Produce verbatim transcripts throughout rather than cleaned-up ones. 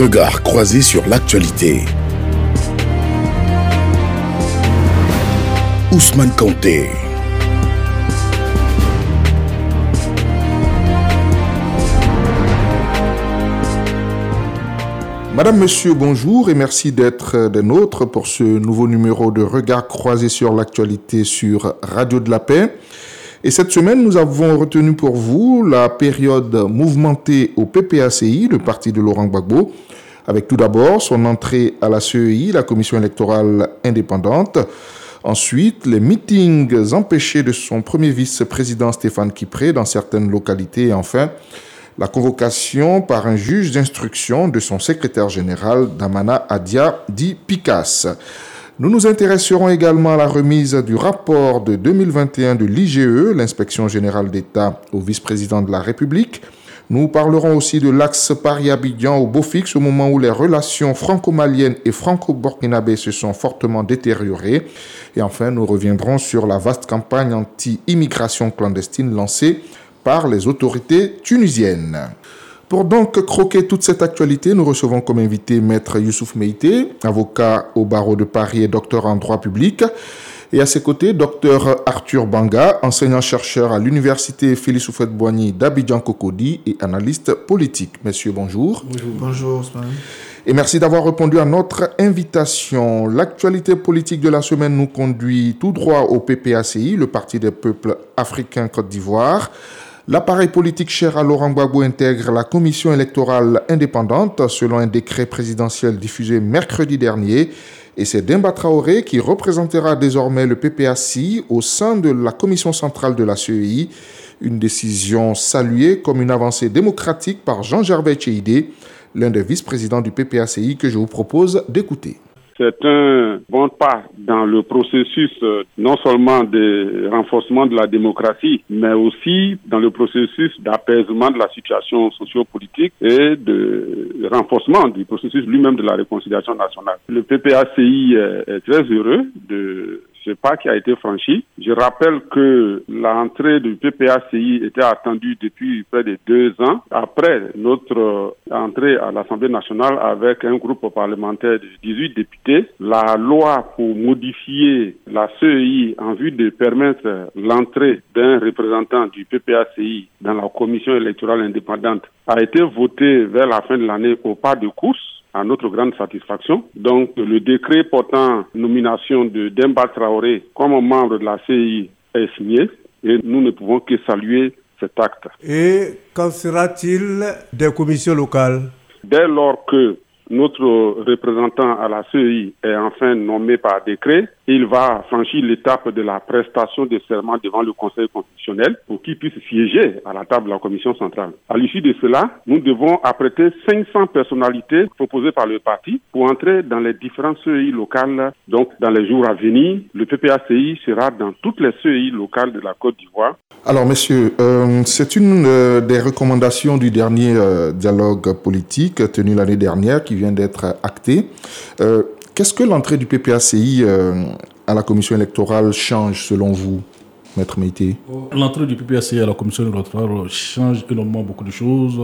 Regard croisé sur l'actualité. Ousmane Kanté. Madame, Monsieur, bonjour et merci d'être des nôtres pour ce nouveau numéro de Regard croisé sur l'actualité sur Radio de la Paix. Et cette semaine, nous avons retenu pour vous la période mouvementée au P P A C I, le parti de Laurent Gbagbo, avec tout d'abord son entrée à la C E I, la commission électorale indépendante. Ensuite, les meetings empêchés de son premier vice-président Stéphane Kipré dans certaines localités. Et enfin, la convocation par un juge d'instruction de son secrétaire général, Damana Adia, dit Picas. Nous nous intéresserons également à la remise du rapport de deux mille vingt et un de l'I G E, l'Inspection générale d'État, au vice-président de la République. Nous parlerons aussi de l'axe Paris-Abidjan au Beaufix au moment où les relations franco-maliennes et franco-burkinabées se sont fortement détériorées. Et enfin, nous reviendrons sur la vaste campagne anti-immigration clandestine lancée par les autorités tunisiennes. Pour donc croquer toute cette actualité, nous recevons comme invité Maître Youssouf Meïté, avocat au barreau de Paris et docteur en droit public. Et à ses côtés, docteur Arthur Banga, enseignant-chercheur à l'université Félix Houphouët-Boigny d'Abidjan-Cocody et analyste politique. Messieurs, bonjour. Bonjour. Bonjour, Ousmane. Et merci d'avoir répondu à notre invitation. L'actualité politique de la semaine nous conduit tout droit au P P A C I, le Parti des peuples africains Côte d'Ivoire. L'appareil politique cher à Laurent Gbagbo intègre la commission électorale indépendante selon un décret présidentiel diffusé mercredi dernier. Et c'est Demba Traoré qui représentera désormais le P P A C I au sein de la commission centrale de la C E I. Une décision saluée comme une avancée démocratique par Jean-Gervais Tchéidé, l'un des vice-présidents du P P A C I que je vous propose d'écouter. C'est un bon pas dans le processus non seulement de renforcement de la démocratie, mais aussi dans le processus d'apaisement de la situation socio-politique et de renforcement du processus lui-même de la réconciliation nationale. Le P P A C I est très heureux de ce pas qui a été franchi. Je rappelle que l'entrée du P P A C I était attendue depuis près de deux ans. Après notre entrée à l'Assemblée nationale avec un groupe parlementaire de dix-huit députés, la loi pour modifier la C E I en vue de permettre l'entrée d'un représentant du P P A C I dans la commission électorale indépendante a été votée vers la fin de l'année au pas de course, à notre grande satisfaction. Donc, le décret portant nomination de Demba Traoré comme membre de la C E I est signé et nous ne pouvons que saluer cet acte. Et qu'en sera-t-il des commissions locales? Dès lors que notre représentant à la C E I est enfin nommé par décret, il va franchir l'étape de la prestation de serment devant le Conseil constitutionnel pour qu'il puisse siéger à la table de la commission centrale. À l'issue de cela, nous devons apprêter cinq cents personnalités proposées par le parti pour entrer dans les différentes C E I locales. Donc, dans les jours à venir, le P P A C I sera dans toutes les C E I locales de la Côte d'Ivoire. Alors, messieurs, euh, c'est une euh, des recommandations du dernier euh, dialogue politique tenu l'année dernière qui vient d'être acté. Euh, qu'est-ce que l'entrée du P P A C I euh, à la commission électorale change selon vous, Maître Meïté? L'entrée du P P A C I à la commission électorale change énormément beaucoup de choses.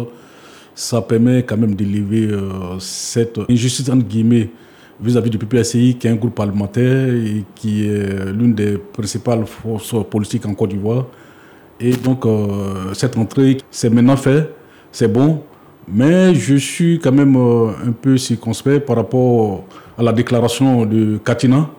Ça permet quand même d'élever euh, cette injustice entre guillemets vis-à-vis du P P A C I, qui est un groupe parlementaire et qui est l'une des principales forces politiques en Côte d'Ivoire. Et donc, euh, cette entrée, c'est maintenant fait, c'est bon, mais je suis quand même euh, un peu circonspect par rapport à la déclaration de Katina,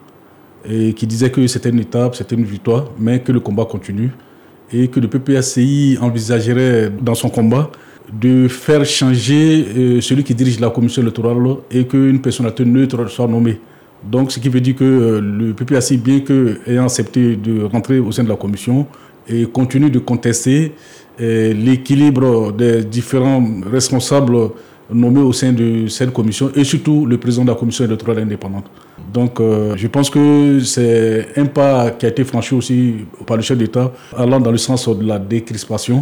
et qui disait que c'était une étape, c'était une victoire, mais que le combat continue, et que le P P A C I envisagerait dans son combat de faire changer euh, celui qui dirige la commission électorale et qu'une personnalité neutre soit nommée. Donc, ce qui veut dire que euh, le P P A C I, bien qu'ayant accepté de rentrer au sein de la commission, et continue de contester euh, l'équilibre des différents responsables nommés au sein de cette commission et surtout le président de la commission électorale indépendante. Donc euh, je pense que c'est un pas qui a été franchi aussi par le chef d'État allant dans le sens de la décrispation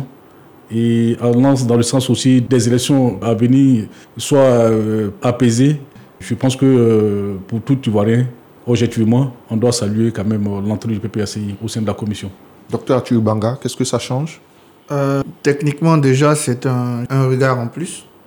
et allant dans le sens aussi des élections à venir soient euh, apaisées. Je pense que euh, pour tout Ivoirien, objectivement, on doit saluer quand même l'entrée du P P A C I au sein de la commission. Docteur Arthur Banga, qu'est-ce que ça change? euh, Techniquement, déjà, c'est un, un regard en plus.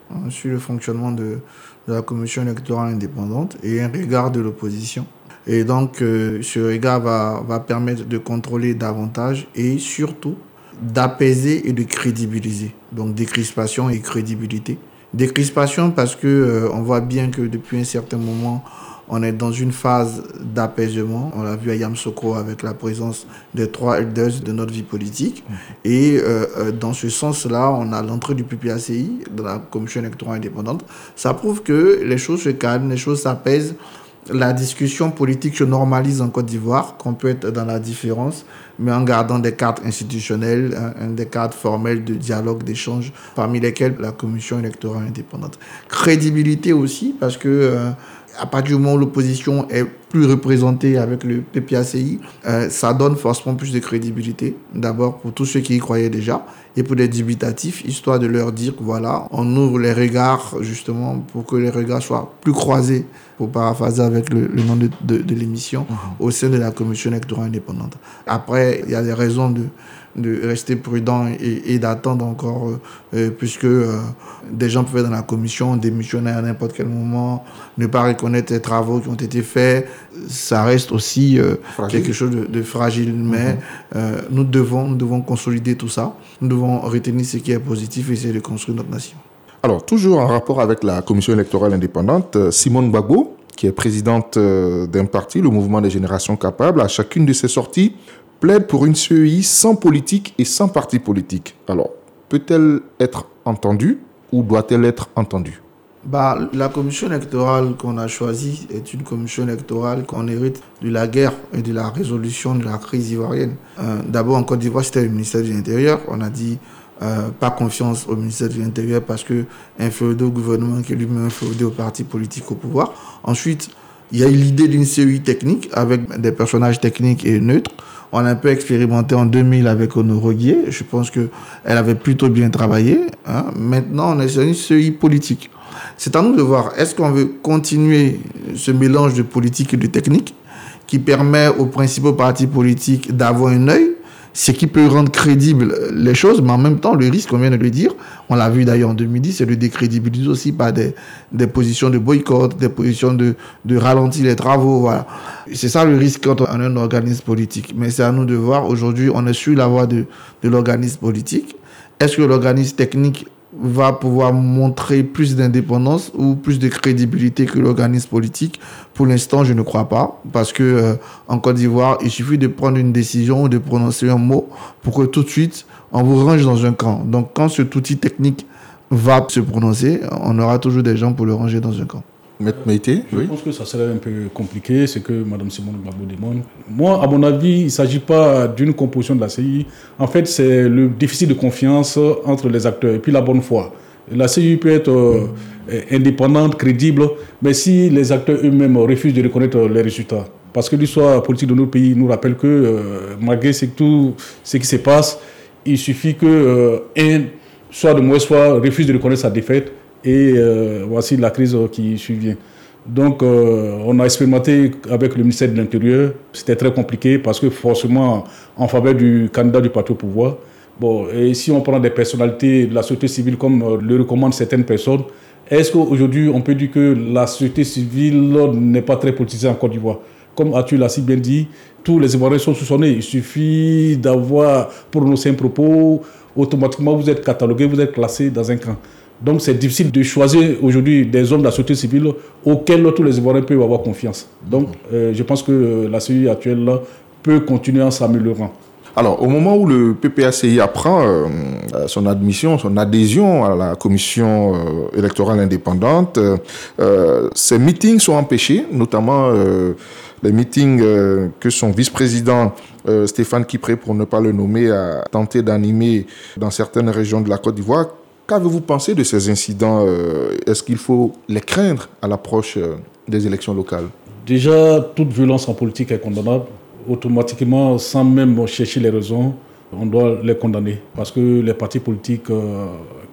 hein, sur le fonctionnement de, de la commission électorale indépendante et un regard de l'opposition. Et donc, euh, ce regard va, va permettre de contrôler davantage et surtout d'apaiser et de crédibiliser. Donc, décrispation et crédibilité. Décrispation parce que euh, on voit bien que depuis un certain moment, on est dans une phase d'apaisement. On l'a vu à Yamoussoukro avec la présence des trois elders de notre vie politique. Et euh, dans ce sens-là, on a l'entrée du P P A C I, de la commission électorale indépendante. Ça prouve que les choses se calment, les choses s'apaisent. La discussion politique se normalise en Côte d'Ivoire, qu'on peut être dans la différence, mais en gardant des cadres institutionnels, hein, des cadres formels de dialogue, d'échange, parmi lesquels la commission électorale indépendante. Crédibilité aussi, parce que euh, à partir du moment où l'opposition est plus représentée avec le P P A C I, euh, ça donne forcément plus de crédibilité. D'abord pour tous ceux qui y croyaient déjà, et pour les dubitatifs, histoire de leur dire que voilà, on ouvre les regards justement pour que les regards soient plus croisés, pour paraphraser avec le, le nom de, de, de l'émission, mmh. au sein de la commission électorale indépendante. Après, il y a des raisons de, de rester prudent et, et d'attendre encore, euh, puisque euh, des gens peuvent être dans la commission, démissionner à n'importe quel moment, ne pas reconnaître les travaux qui ont été faits. Ça reste aussi euh, quelque chose de, de fragile, mais mmh. euh, nous, devons, nous devons consolider tout ça. Nous devons retenir ce qui est positif et essayer de construire notre nation. Alors, toujours en rapport avec la commission électorale indépendante, Simone Gbagbo, qui est présidente d'un parti, le Mouvement des Générations Capables, à chacune de ses sorties, plaide pour une C E I sans politique et sans parti politique. Alors, peut-elle être entendue ou doit-elle être entendue ? Bah, la commission électorale qu'on a choisie est une commission électorale qu'on hérite de la guerre et de la résolution de la crise ivoirienne. Euh, d'abord, en Côte d'Ivoire, c'était le ministère de l'Intérieur. On a dit euh, pas confiance au ministère de l'Intérieur parce qu'un féodé au gouvernement qui est lui-même un féodé au parti politique au pouvoir. Ensuite, il y a eu l'idée d'une C E I technique avec des personnages techniques et neutres. On a un peu expérimenté en deux mille avec Honoro Guié. Je pense qu'elle avait plutôt bien travaillé. Hein. Maintenant, on est sur une C E I politique. C'est à nous de voir, est-ce qu'on veut continuer ce mélange de politique et de technique qui permet aux principaux partis politiques d'avoir un œil, ce qui peut rendre crédibles les choses, mais en même temps, le risque, on vient de le dire, on l'a vu d'ailleurs en deux mille dix, c'est de décrédibiliser aussi par des, des positions de boycott, des positions de, de ralentir les travaux, voilà. C'est ça le risque quand on a un organisme politique. Mais c'est à nous de voir, aujourd'hui, on est sur la voie de, de l'organisme politique. Est-ce que l'organisme technique va pouvoir montrer plus d'indépendance ou plus de crédibilité que l'organisme politique? Pour l'instant, je ne crois pas, parce que euh, en Côte d'Ivoire, il suffit de prendre une décision ou de prononcer un mot pour que tout de suite, on vous range dans un camp. Donc, quand cet outil technique va se prononcer, on aura toujours des gens pour le ranger dans un camp. Maître Meïté, Je oui. pense que ça serait un peu compliqué, ce que Mme Simone Gbagbo demande. Moi, à mon avis, il ne s'agit pas d'une composition de la C I I. En fait, c'est le déficit de confiance entre les acteurs et puis la bonne foi. La C I I peut être euh, indépendante, crédible, mais si les acteurs eux-mêmes refusent de reconnaître les résultats. Parce que l'histoire politique de notre pays nous rappelle que, euh, malgré tout ce qui se passe, il suffit qu'un, euh, soit de mauvaise foi, refuse de reconnaître sa défaite. Et euh, voici la crise qui survient. Donc, euh, on a expérimenté avec le ministère de l'Intérieur. C'était très compliqué parce que forcément, en faveur du candidat du parti au pouvoir. Bon, et si on prend des personnalités de la société civile comme euh, le recommandent certaines personnes, est-ce qu'aujourd'hui, on peut dire que la société civile n'est pas très politisée en Côte d'Ivoire ? Comme Arthur l'a si bien dit, tous les Ivoiriens sont soupçonnés. Il suffit d'avoir prononcé un propos, automatiquement vous êtes catalogué, vous êtes classé dans un camp. Donc c'est difficile de choisir aujourd'hui des hommes de la société civile auxquels tous les Ivoiriens peuvent avoir confiance. Donc euh, je pense que la C E I actuelle là, peut continuer en s'améliorant. Alors, au moment où le P P A C I apprend euh, son admission, son adhésion à la commission euh, électorale indépendante, euh, ces meetings sont empêchés, notamment euh, les meetings euh, que son vice-président euh, Stéphane Kipré, pour ne pas le nommer, a tenté d'animer dans certaines régions de la Côte d'Ivoire. Qu'avez-vous pensé de ces incidents ? Est-ce qu'il faut les craindre à l'approche des élections locales ? Déjà, toute violence en politique est condamnable. Automatiquement, sans même chercher les raisons, on doit les condamner. Parce que les partis politiques, euh,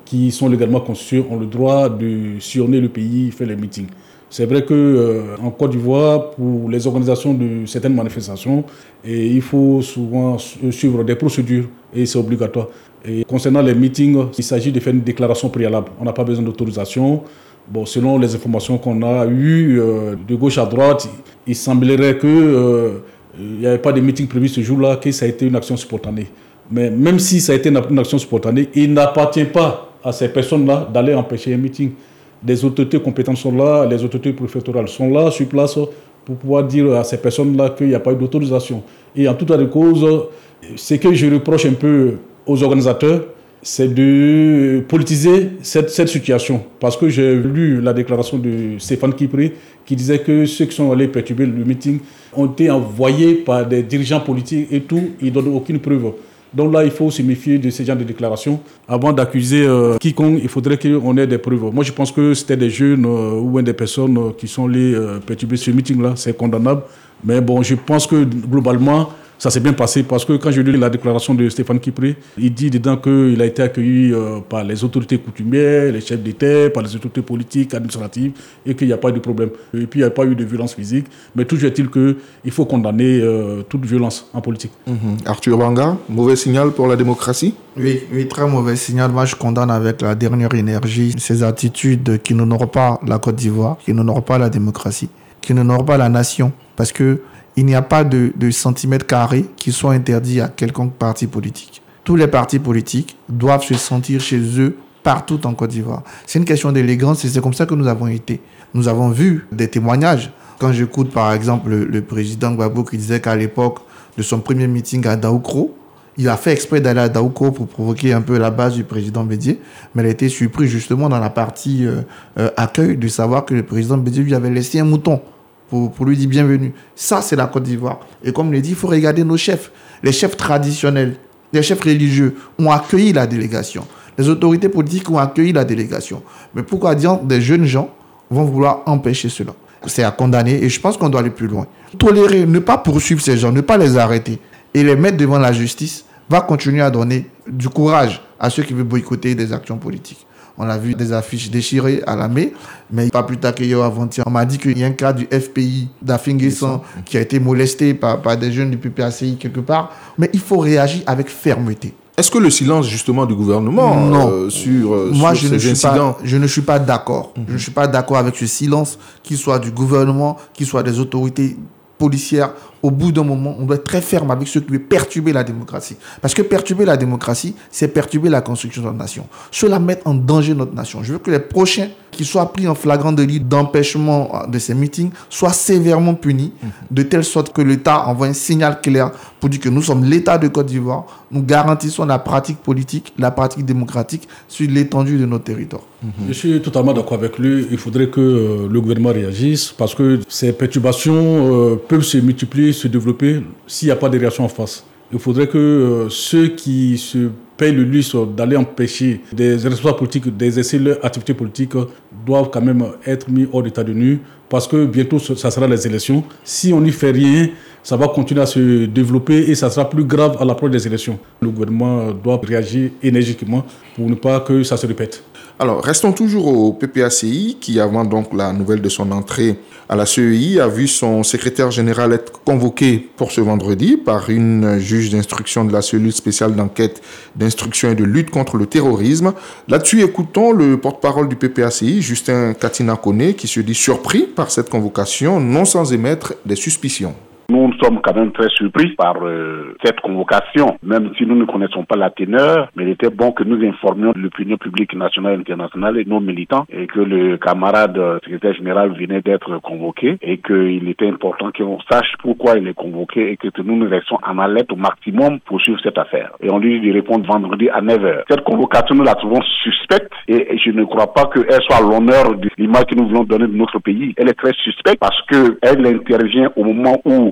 qui sont légalement constitués ont le droit de sillonner le pays, faire les meetings. C'est vrai qu'en euh, Côte d'Ivoire, pour les organisations de certaines manifestations, et il faut souvent suivre des procédures et c'est obligatoire. Et concernant les meetings, il s'agit de faire une déclaration préalable. On n'a pas besoin d'autorisation. Bon, selon les informations qu'on a eues euh, de gauche à droite, il semblerait qu'il euh, n'y avait pas de meeting prévu ce jour-là, que ça a été une action spontanée. Mais même si ça a été une action spontanée, il n'appartient pas à ces personnes-là d'aller empêcher un meeting. Les autorités compétentes sont là, les autorités préfectorales sont là, sur place, pour pouvoir dire à ces personnes-là qu'il n'y a pas eu d'autorisation. Et en tout état de cause, ce que je reproche un peu aux organisateurs, c'est de politiser cette, cette situation. Parce que j'ai lu la déclaration de Stéphane Kipré qui disait que ceux qui sont allés perturber le meeting ont été envoyés par des dirigeants politiques et tout, ils ne donnent aucune preuve. Donc là, il faut se méfier de ces genres de déclarations. Avant d'accuser euh, quiconque, il faudrait qu'on ait des preuves. Moi, je pense que c'était des jeunes euh, ou bien des personnes euh, qui sont allés euh, perturber ce meeting-là. C'est condamnable. Mais bon, je pense que globalement, ça s'est bien passé parce que quand j'ai lu la déclaration de Stéphane Kipré, il dit dedans qu'il a été accueilli euh, par les autorités coutumières, les chefs d'État, par les autorités politiques, administratives et qu'il n'y a pas de problème. Et puis il n'y a pas eu de violence physique. Mais toujours est-il qu'il faut condamner euh, toute violence en politique. Mm-hmm. Arthur Banga, mauvais signal pour la démocratie ? Oui, oui, très mauvais signal. Moi, je condamne avec la dernière énergie ces attitudes qui n'honorent pas la Côte d'Ivoire, qui n'honorent pas la démocratie, qui n'honorent pas la nation. Parce que il n'y a pas de, de centimètres carrés qui soit interdit à quelconque parti politique. Tous les partis politiques doivent se sentir chez eux partout en Côte d'Ivoire. C'est une question d'élégance et c'est comme ça que nous avons été. Nous avons vu des témoignages. Quand j'écoute par exemple le, le président Gbagbo qui disait qu'à l'époque de son premier meeting à Daoukro, il a fait exprès d'aller à Daoukro pour provoquer un peu la base du président Bédié, mais il a été surpris justement dans la partie euh, euh, accueil de savoir que le président Bédié lui avait laissé un mouton. Pour, pour lui dire bienvenue. Ça, c'est la Côte d'Ivoire. Et comme je l'ai dit, il faut regarder nos chefs. Les chefs traditionnels, les chefs religieux ont accueilli la délégation. Les autorités politiques ont accueilli la délégation. Mais pourquoi dire des jeunes gens vont vouloir empêcher cela ? C'est à condamner et je pense qu'on doit aller plus loin. Tolérer, ne pas poursuivre ces gens, ne pas les arrêter et les mettre devant la justice va continuer à donner du courage à ceux qui veulent boycotter des actions politiques. On a vu des affiches déchirées à la mai, mais pas plus tard qu'hier avant-hier, on m'a dit qu'il y a un cas du F P I d'Afinguessan qui a été molesté par, par des jeunes du P P A C I quelque part. Mais il faut réagir avec fermeté. Est-ce que le silence justement du gouvernement non. Euh, sur, euh, Moi, sur je ces ne suis incidents pas, je ne suis pas d'accord. Mm-hmm. Je ne suis pas d'accord avec ce silence, qu'il soit du gouvernement, qu'il soit des autorités policières. Au bout d'un moment, on doit être très ferme avec ceux qui veulent perturber la démocratie. Parce que perturber la démocratie, c'est perturber la construction de notre nation. Cela met en danger notre nation. Je veux que les prochains qui soient pris en flagrant délit d'empêchement de ces meetings soient sévèrement punis, mmh. de telle sorte que l'État envoie un signal clair pour dire que nous sommes l'État de Côte d'Ivoire, nous garantissons la pratique politique, la pratique démocratique sur l'étendue de notre territoire. Mmh. Je suis totalement d'accord avec lui. Il faudrait que euh, le gouvernement réagisse parce que ces perturbations euh, peuvent se multiplier, se développer s'il n'y a pas de réaction en face. Il faudrait que euh, ceux qui se payent le luxe d'aller empêcher des responsables politiques d'exercer leur activité politique doivent quand même être mis hors d'état de nuire parce que bientôt ça sera les élections. Si on n'y fait rien, ça va continuer à se développer et ça sera plus grave à l'approche des élections. Le gouvernement doit réagir énergiquement pour ne pas que ça se répète. Alors, restons toujours au P P A C I qui, avant donc la nouvelle de son entrée à la C E I, a vu son secrétaire général être convoqué pour ce vendredi par une juge d'instruction de la cellule spéciale d'enquête, d'instruction et de lutte contre le terrorisme. Là-dessus, écoutons le porte-parole du P P A C I, Justin Katina Koné, qui se dit surpris par cette convocation, non sans émettre des suspicions. Nous sommes quand même très surpris par euh, cette convocation, même si nous ne connaissons pas la teneur, mais il était bon que nous informions l'opinion publique nationale et internationale et nos militants et que le camarade euh, secrétaire général venait d'être convoqué et qu'il était important qu'on sache pourquoi il est convoqué et que, que nous nous restons en alerte au maximum pour suivre cette affaire. Et on lui dit de répondre vendredi à neuf heures. Cette convocation, nous la trouvons suspecte et, et je ne crois pas qu'elle soit à l'honneur de l'image que nous voulons donner de notre pays. Elle est très suspecte parce qu'elle intervient au moment où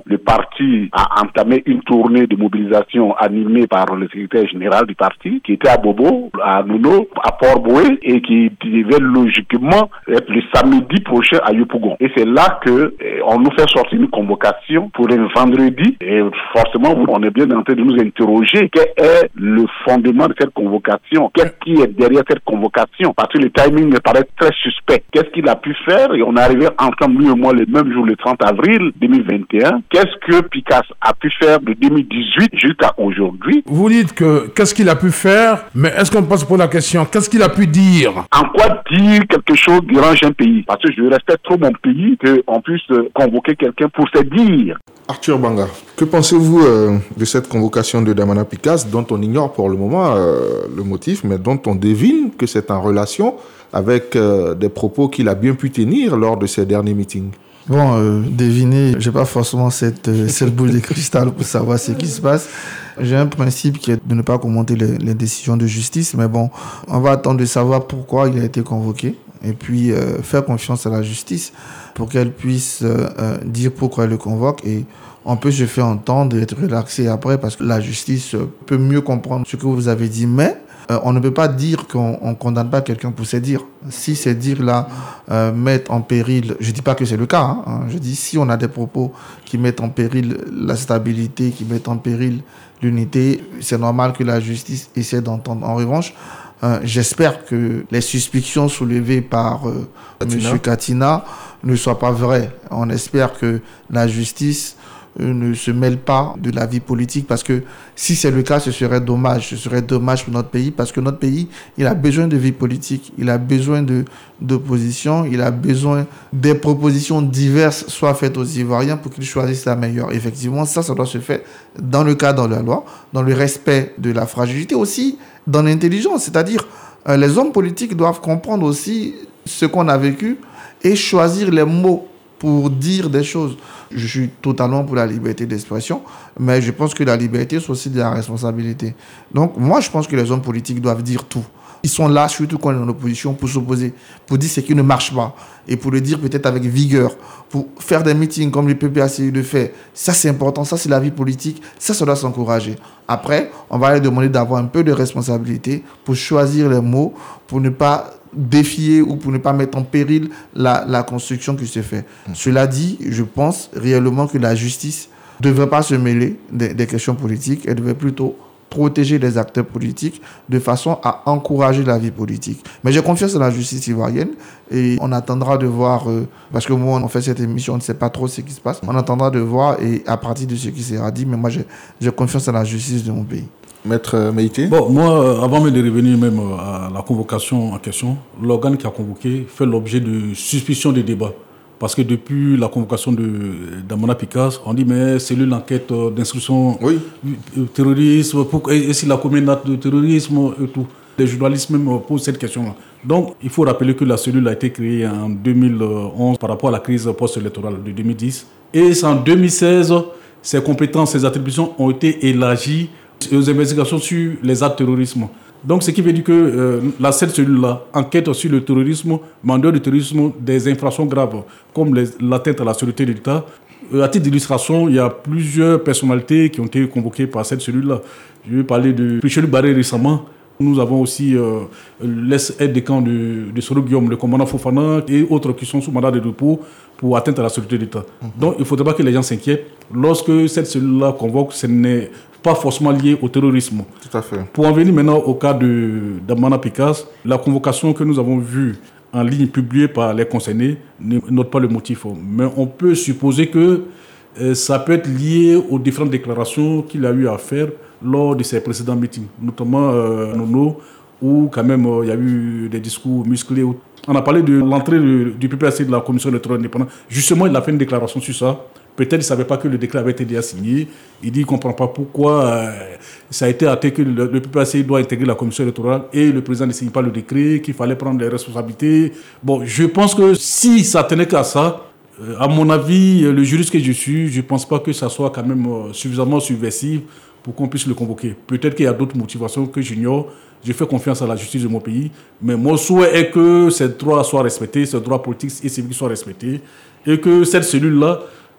le parti a entamé une tournée de mobilisation animée par le secrétaire général du parti, qui était à Bobo, à Nouno, à Port-Boué, et qui devait logiquement être le samedi prochain à Yopougon. Et c'est là que eh, on nous fait sortir une convocation pour un vendredi. Et forcément, on est bien en train de nous interroger quel est le fondement de cette convocation, qu'est-ce qui est derrière cette convocation, parce que le timing me paraît très suspect. Qu'est-ce qu'il a pu faire? Et on est arrivé ensemble, lui et moi, le même jour, le trente avril deux mille vingt et un. Qu'est-ce que Picasse a pu faire de deux mille dix-huit jusqu'à aujourd'hui? Vous dites que qu'est-ce qu'il a pu faire, mais est-ce qu'on passe pour la question, qu'est-ce qu'il a pu dire? En quoi dire quelque chose dérange un pays? Parce que je respecte trop mon pays qu'on puisse convoquer quelqu'un pour se dire. Arthur Banga, que pensez-vous euh, de cette convocation de Damana Picasse, dont on ignore pour le moment euh, le motif, mais dont on devine que c'est en relation avec euh, des propos qu'il a bien pu tenir lors de ses derniers meetings? Bon, euh, deviner, j'ai pas forcément cette, euh, cette boule de cristal pour savoir ce qui se passe. J'ai un principe qui est de ne pas commenter les, les décisions de justice, mais bon, on va attendre de savoir pourquoi il a été convoqué et puis euh, faire confiance à la justice pour qu'elle puisse euh, euh, dire pourquoi elle le convoque, et on peut se faire entendre et être relaxé après parce que la justice peut mieux comprendre ce que vous avez dit, mais Euh, on ne peut pas dire qu'on ne condamne pas quelqu'un pour ses dires. Si ces dires-là euh, mettent en péril, je ne dis pas que c'est le cas, hein, hein, je dis si on a des propos qui mettent en péril la stabilité, qui mettent en péril l'unité, c'est normal que la justice essaie d'entendre. En revanche, euh, j'espère que les suspicions soulevées par euh, M. Katina ne soient pas vraies. On espère que la justice ne se mêle pas de la vie politique, parce que si c'est le cas, ce serait dommage. Ce serait dommage pour notre pays, parce que notre pays, il a besoin de vie politique, il a besoin de, d'opposition, il a besoin des propositions diverses soient faites aux Ivoiriens pour qu'ils choisissent la meilleure. Effectivement, ça, ça doit se faire dans le cadre de la loi, dans le respect de la fragilité, aussi dans l'intelligence. C'est-à-dire, euh, les hommes politiques doivent comprendre aussi ce qu'on a vécu et choisir les mots pour dire des choses. Je suis totalement pour la liberté d'expression, mais je pense que la liberté, c'est aussi de la responsabilité. Donc, moi, je pense que les hommes politiques doivent dire tout. Ils sont là, surtout quand on est en opposition, pour s'opposer, pour dire ce qui ne marche pas, et pour le dire peut-être avec vigueur, pour faire des meetings comme le P P A C I le fait. Ça, c'est important, ça, c'est la vie politique, ça, ça doit s'encourager. Après, on va leur demander d'avoir un peu de responsabilité pour choisir les mots, pour ne pas défier ou pour ne pas mettre en péril la, la construction qui se fait. Mmh. Cela dit, je pense réellement que la justice ne devrait pas se mêler des, des questions politiques, elle devrait plutôt protéger les acteurs politiques de façon à encourager la vie politique. Mais j'ai confiance en la justice ivoirienne et on attendra de voir, euh, parce que moi on fait cette émission, on ne sait pas trop ce qui se passe, on attendra de voir et à partir de ce qui sera dit, mais moi j'ai, j'ai confiance en la justice de mon pays. Maître Meïté? Bon, moi, avant même de revenir même à la convocation en question, l'organe qui a convoqué fait l'objet de suspicion de débat. Parce que depuis la convocation de Damana Picasse, on dit mais c'est lui l'enquête d'instruction oui. terrorisme, pour, et, et s'il a commis un acte de terrorisme et tout. Les journalistes même posent cette question-là. Donc, il faut rappeler que la cellule a été créée en deux mille onze par rapport à la crise post-électorale de deux mille dix. Et c'est en deux mille seize, ses compétences, ses attributions ont été élargies aux investigations sur les actes de terrorisme. Donc, ce qui veut dire que euh, la, cette cellule-là enquête sur le terrorisme, mais en dehors du terrorisme, des infractions graves, comme les, l'atteinte à la sécurité de l'État. Euh, à titre d'illustration, il y a plusieurs personnalités qui ont été convoquées par cette cellule-là. Je vais parler de Michel Barré récemment. Nous avons aussi euh, l'ex-aide de camp de, de Soro Guillaume, le commandant Fofana et autres qui sont sous mandat de dépôt pour atteinte à la sécurité de l'État. Mm-hmm. Donc, il ne faudrait pas que les gens s'inquiètent. Lorsque cette cellule-là convoque, ce n'est pas forcément lié au terrorisme. Tout à fait. Pour en venir maintenant au cas de Damana Picasse, la convocation que nous avons vue en ligne publiée par les concernés ne note pas le motif. Mais on peut supposer que euh, ça peut être lié aux différentes déclarations qu'il a eu à faire lors de ses précédents meetings, notamment euh, à Nono, où quand même euh, il y a eu des discours musclés. On a parlé de l'entrée du, du P P A C de la commission électorale indépendante. Justement, il a fait une déclaration sur ça. Peut-être qu'il ne savait pas que le décret avait été déjà signé. Il dit qu'il ne comprend pas pourquoi euh, ça a été acté que le, le P P A C doit intégrer la commission électorale et le président ne signe pas le décret, qu'il fallait prendre les responsabilités. Bon, je pense que si ça tenait qu'à ça, euh, à mon avis, le juriste que je suis, je ne pense pas que ça soit quand même euh, suffisamment subversif pour qu'on puisse le convoquer. Peut-être qu'il y a d'autres motivations que j'ignore. Je fais confiance à la justice de mon pays. Mais mon souhait est que ces droits soient respectés, ces droits politiques et civiques soient respectés et que cette cellule-là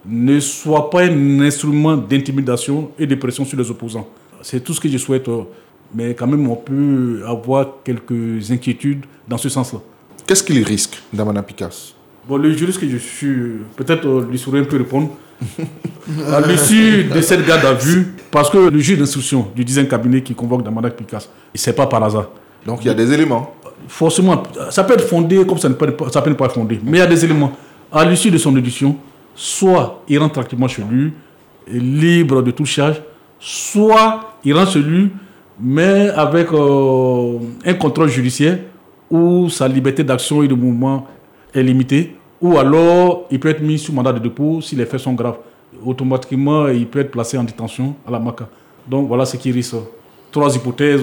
ne soit pas un instrument d'intimidation et de pression sur les opposants. C'est tout ce que je souhaite, mais quand même on peut avoir quelques inquiétudes dans ce sens-là. Qu'est-ce qu'il risque, Damana Picasse? Bon, le juriste que je suis, peut-être lui saurait un peu répondre. À l'issue de cette garde à vue, parce que le juge d'instruction du dixième cabinet qui convoque Damana Picasse, c'est pas par hasard. Donc il y a des éléments. Forcément, ça peut être fondé comme ça ne peut, ça peut ne pas être fondé. Mais il y a des éléments. À l'issue de son audition, soit il rentre tranquillement chez lui, libre de toute charge, soit il rentre chez lui, mais avec euh, un contrôle judiciaire où sa liberté d'action et de mouvement est limitée, ou alors il peut être mis sous mandat de dépôt si les faits sont graves. Automatiquement, il peut être placé en détention à la M A C A. Donc voilà ce qui risque. Trois hypothèses.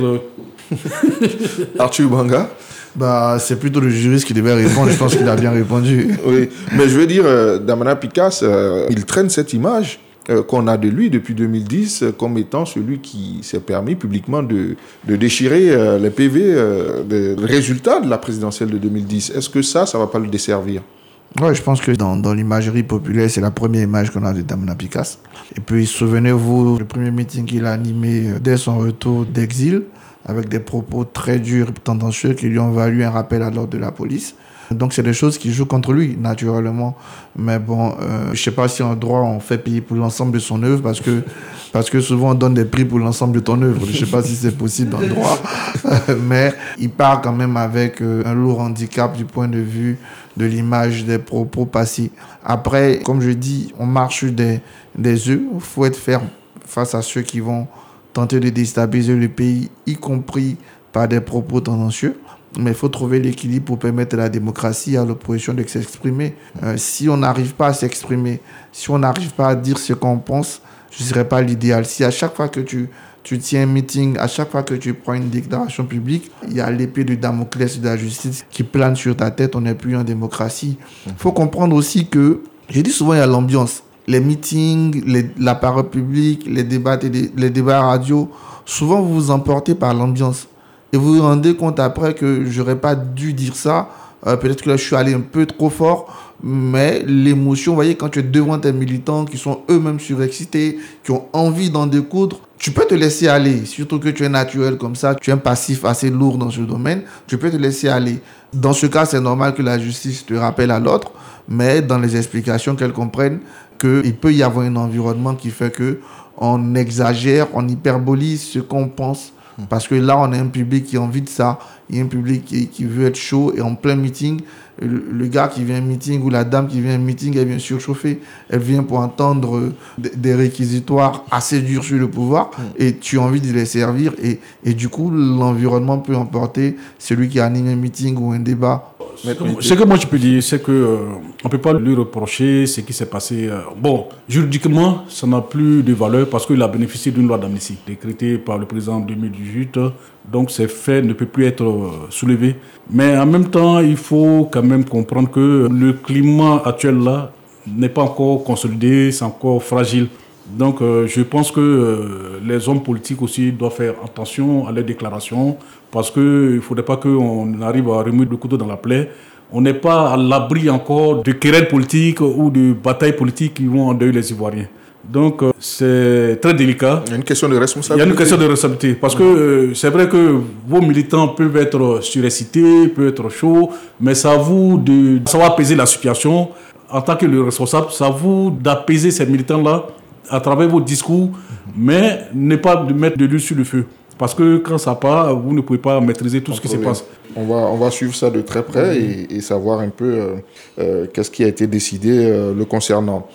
Arthur Banga? Bah, c'est plutôt le juriste qui devait répondre. Je pense qu'il a bien répondu. Oui, mais je veux dire, euh, Damana Picasse, euh, il traîne cette image euh, qu'on a de lui depuis deux mille dix euh, comme étant celui qui s'est permis publiquement de, de déchirer euh, les P V euh, des résultats de la présidentielle de deux mille dix. Est-ce que ça, ça ne va pas le desservir? Oui, je pense que dans, dans l'imagerie populaire, c'est la première image qu'on a de Damana Picasse. Et puis, souvenez-vous, le premier meeting qu'il a animé dès son retour d'exil, avec des propos très durs et tendancieux qui lui ont valu un rappel à l'ordre de la police. Donc, c'est des choses qui jouent contre lui, naturellement. Mais bon, euh, je ne sais pas si en droit, on fait payer pour l'ensemble de son œuvre, parce que, parce que souvent, on donne des prix pour l'ensemble de ton œuvre. Je ne sais pas si c'est possible dans le droit. Mais il part quand même avec euh, un lourd handicap du point de vue de l'image des propos passés. Après, comme je dis, on marche sur des, des œufs. Il faut être ferme face à ceux qui vont tenter de déstabiliser le pays, y compris par des propos tendancieux. Mais il faut trouver l'équilibre pour permettre à la démocratie, à l'opposition de s'exprimer. Euh, si on n'arrive pas à s'exprimer, si on n'arrive pas à dire ce qu'on pense, ce ne serait pas l'idéal. Si à chaque fois que tu, tu tiens un meeting, à chaque fois que tu prends une déclaration publique, il y a l'épée de Damoclès de la justice qui plane sur ta tête, on n'est plus en démocratie. Il faut comprendre aussi que, je dis souvent, il y a l'ambiance. Les meetings, les, la parole publique, les débats, les, les débats radio, souvent vous vous emportez par l'ambiance. Et vous vous rendez compte après que je n'aurais pas dû dire ça. Euh, peut-être que là, je suis allé un peu trop fort. Mais l'émotion, vous voyez, quand tu es devant tes militants qui sont eux-mêmes surexcités, qui ont envie d'en découdre, tu peux te laisser aller. Surtout que tu es naturel comme ça, tu es un passif assez lourd dans ce domaine, tu peux te laisser aller. Dans ce cas, c'est normal que la justice te rappelle à l'autre, mais dans les explications, qu'elle comprenne qu'il peut y avoir un environnement qui fait qu'on exagère, on hyperbolise ce qu'on pense. Parce que là, on a un public qui a envie de ça. Il y a un public qui, qui veut être chaud. Et en plein meeting, le, le gars qui vient à un meeting ou la dame qui vient à un meeting, elle vient surchauffer. Elle vient pour entendre des, des réquisitoires assez durs sur le pouvoir. Mm. Et tu as envie de les servir. Et, et du coup, l'environnement peut emporter celui qui anime un meeting ou un débat. Ce que moi je peux dire, c'est qu'on euh, ne peut pas lui reprocher ce qui s'est passé. Euh, bon, juridiquement, ça n'a plus de valeur parce qu'il a bénéficié d'une loi d'amnistie décrétée par le président en deux mille dix-huit. Donc ces faits ne peuvent plus être euh, soulevés. Mais en même temps, il faut quand même comprendre que le climat actuel là n'est pas encore consolidé, c'est encore fragile. Donc euh, je pense que euh, les hommes politiques aussi doivent faire attention à leurs déclarations parce qu'il ne faudrait pas qu'on arrive à remuer le couteau dans la plaie. On n'est pas à l'abri encore de querelles politiques ou de batailles politiques qui vont endeuiller les Ivoiriens. Donc euh, c'est très délicat. Il y a une question de responsabilité. Il y a une question de responsabilité parce que euh, c'est vrai que vos militants peuvent être surexcités, peuvent être chauds, mais c'est à vous de savoir apaiser la situation. En tant que le responsable, c'est à vous d'apaiser ces militants-là à travers vos discours, mais ne pas mettre de l'huile sur le feu. Parce que quand ça part, vous ne pouvez pas maîtriser tout ce qui se passe. On va, on va suivre ça de très près et, et savoir un peu euh, euh, qu'est-ce qui a été décidé euh, le concernant.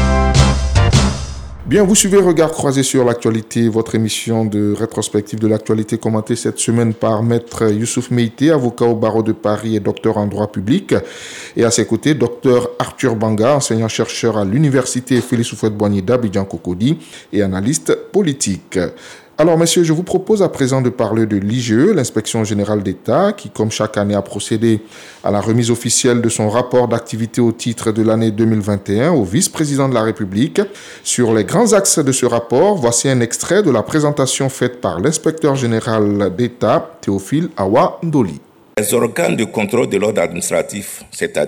Bien, vous suivez Regard croisé sur l'actualité, votre émission de rétrospective de l'actualité commentée cette semaine par Maître Youssouf Meïté, avocat au barreau de Paris et docteur en droit public. Et à ses côtés, docteur Arthur Banga, enseignant-chercheur à l'université Félix Houphouët-Boigny d'Abidjan-Cocody et analyste politique. Alors, messieurs, je vous propose à présent de parler de l'I G E, l'Inspection Générale d'État, qui, comme chaque année, a procédé à la remise officielle de son rapport d'activité au titre de l'année deux mille vingt et un au vice-président de la République. Sur les grands axes de ce rapport, voici un extrait de la présentation faite par l'Inspecteur Général d'État, Théophile Awa Ndoli. Les organes de contrôle de l'ordre administratif, c'est-à-dire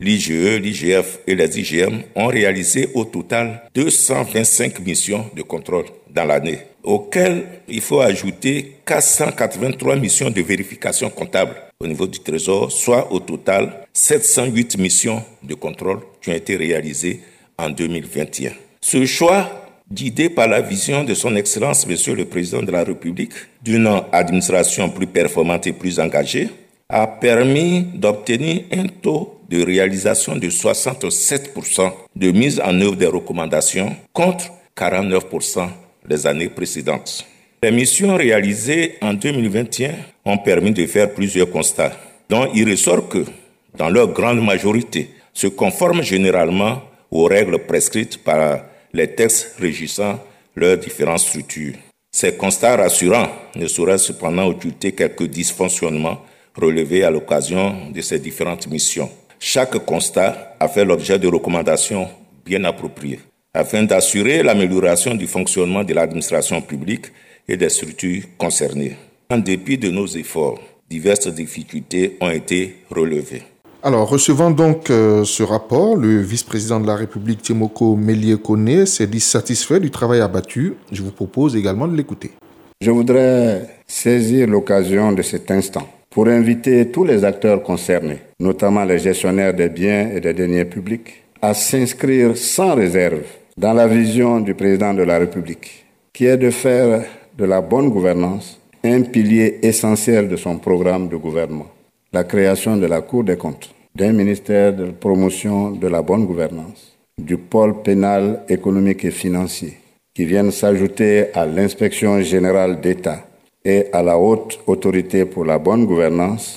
l'I G E, l'I G F et les I G M ont réalisé au total deux cent vingt-cinq missions de contrôle dans l'année, auxquelles il faut ajouter quatre cent quatre-vingt-trois missions de vérification comptable au niveau du Trésor, soit au total sept cent huit missions de contrôle qui ont été réalisées en deux mille vingt et un. Ce choix, guidé par la vision de son Excellence, Monsieur le Président de la République, d'une administration plus performante et plus engagée, a permis d'obtenir un taux de réalisation de soixante-sept pour cent de mise en œuvre des recommandations contre quarante-neuf pour cent les années précédentes. Les missions réalisées en deux mille vingt et un ont permis de faire plusieurs constats, dont il ressort que, dans leur grande majorité, se conforment généralement aux règles prescrites par les textes régissant leurs différentes structures. Ces constats rassurants ne sauraient cependant occulter quelques dysfonctionnements relevés à l'occasion de ces différentes missions. Chaque constat a fait l'objet de recommandations bien appropriées, afin d'assurer l'amélioration du fonctionnement de l'administration publique et des structures concernées. En dépit de nos efforts, diverses difficultés ont été relevées. Alors, recevant donc euh, ce rapport, le vice-président de la République, Timoko Melie-Kone, s'est dit satisfait du travail abattu. Je vous propose également de l'écouter. Je voudrais saisir l'occasion de cet instant pour inviter tous les acteurs concernés, notamment les gestionnaires des biens et des deniers publics, à s'inscrire sans réserve dans la vision du président de la République, qui est de faire de la bonne gouvernance un pilier essentiel de son programme de gouvernement. La création de la Cour des comptes, d'un ministère de promotion de la bonne gouvernance, du pôle pénal, économique et financier, qui viennent s'ajouter à l'inspection générale d'État et à la haute autorité pour la bonne gouvernance,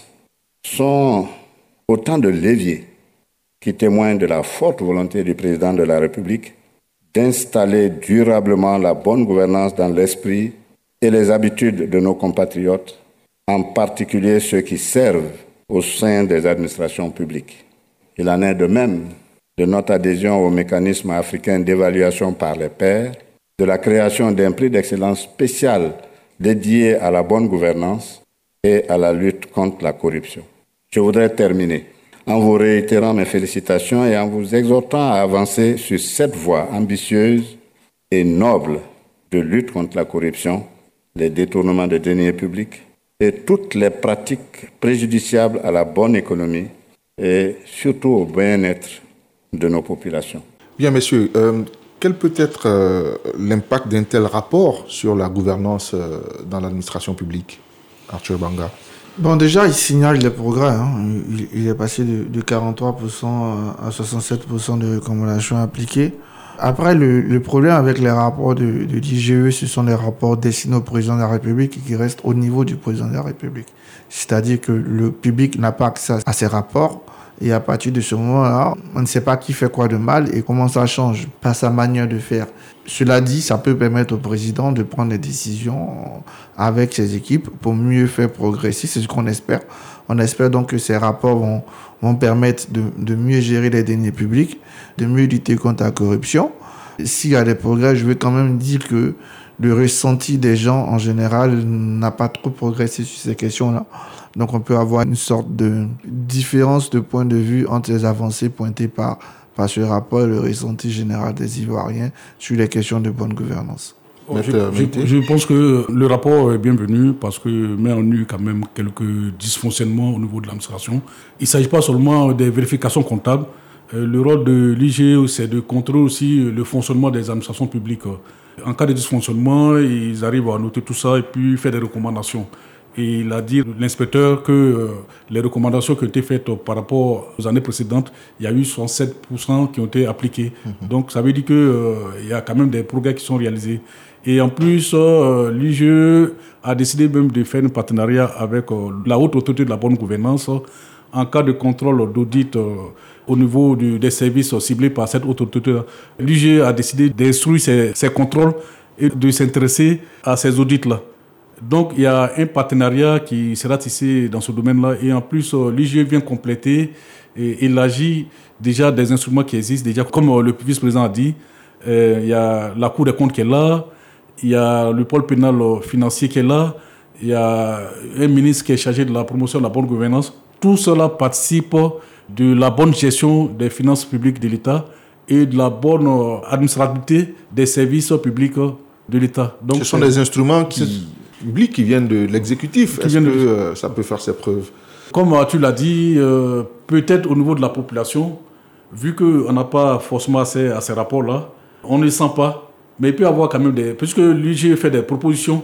sont autant de leviers qui témoignent de la forte volonté du président de la République d'installer durablement la bonne gouvernance dans l'esprit et les habitudes de nos compatriotes, en particulier ceux qui servent au sein des administrations publiques. Il en est de même de notre adhésion au mécanisme africain d'évaluation par les pairs, de la création d'un prix d'excellence spécial dédié à la bonne gouvernance et à la lutte contre la corruption. Je voudrais terminer en vous réitérant mes félicitations et en vous exhortant à avancer sur cette voie ambitieuse et noble de lutte contre la corruption, les détournements de deniers publics et toutes les pratiques préjudiciables à la bonne économie et surtout au bien-être de nos populations. Bien, messieurs, euh, quel peut être euh, l'impact d'un tel rapport sur la gouvernance euh, dans l'administration publique, Arthur Banga? Bon, déjà, il signale les progrès. Hein. Il, il est passé de, de quarante-trois pour cent à soixante-sept pour cent de recommandations appliquées. Après, le, le problème avec les rapports de, de l'I G E, ce sont les rapports destinés au président de la République et qui restent au niveau du président de la République. C'est-à-dire que le public n'a pas accès à ces rapports. Et à partir de ce moment-là, on ne sait pas qui fait quoi de mal et comment ça change par sa manière de faire. Cela dit, ça peut permettre au président de prendre des décisions avec ses équipes pour mieux faire progresser. C'est ce qu'on espère. On espère donc que ces rapports vont, vont permettre de, de mieux gérer les deniers publics, de mieux lutter contre la corruption. S'il y a des progrès, je veux quand même dire que le ressenti des gens en général n'a pas trop progressé sur ces questions-là. Donc on peut avoir une sorte de différence de point de vue entre les avancées pointées par, par ce rapport et le ressenti général des Ivoiriens sur les questions de bonne gouvernance. Oh, je, je, je pense que le rapport est bienvenu parce que met en nu quand même quelques dysfonctionnements au niveau de l'administration. Il ne s'agit pas seulement des vérifications comptables. Le rôle de l'I G E, c'est de contrôler aussi le fonctionnement des administrations publiques. En cas de dysfonctionnement, ils arrivent à noter tout ça et puis faire des recommandations. Et il a dit, l'inspecteur, que euh, les recommandations qui ont été faites par rapport aux années précédentes, il y a eu soixante-sept pour cent qui ont été appliquées. Mm-hmm. Donc ça veut dire qu'il euh, y a quand même des progrès qui sont réalisés. Et en plus, euh, l'I G E a décidé même de faire un partenariat avec euh, la haute autorité de la bonne gouvernance euh, en cas de contrôle d'audit euh, au niveau du, des services ciblés par cette haute autorité. L'I G E a décidé d'instruire ces, ces contrôles et de s'intéresser à ces audits-là. Donc, il y a un partenariat qui sera tissé dans ce domaine-là. Et en plus, l'I G E vient compléter et élargir déjà des instruments qui existent. Déjà, comme le vice-président a dit, euh, il y a la Cour des comptes qui est là, il y a le pôle pénal financier qui est là, il y a un ministre qui est chargé de la promotion de la bonne gouvernance. Tout cela participe de la bonne gestion des finances publiques de l'État et de la bonne administrativité des services publics de l'État. Donc, ce sont des instruments qui, publics qui viennent de l'exécutif. Est-ce que de... euh, ça peut faire ses preuves? Comme tu l'as dit, euh, peut-être au niveau de la population, vu qu'on n'a pas forcément accès à ces rapports-là, on ne les sent pas. Mais il peut y avoir quand même des... Puisque l'I G E fait des propositions,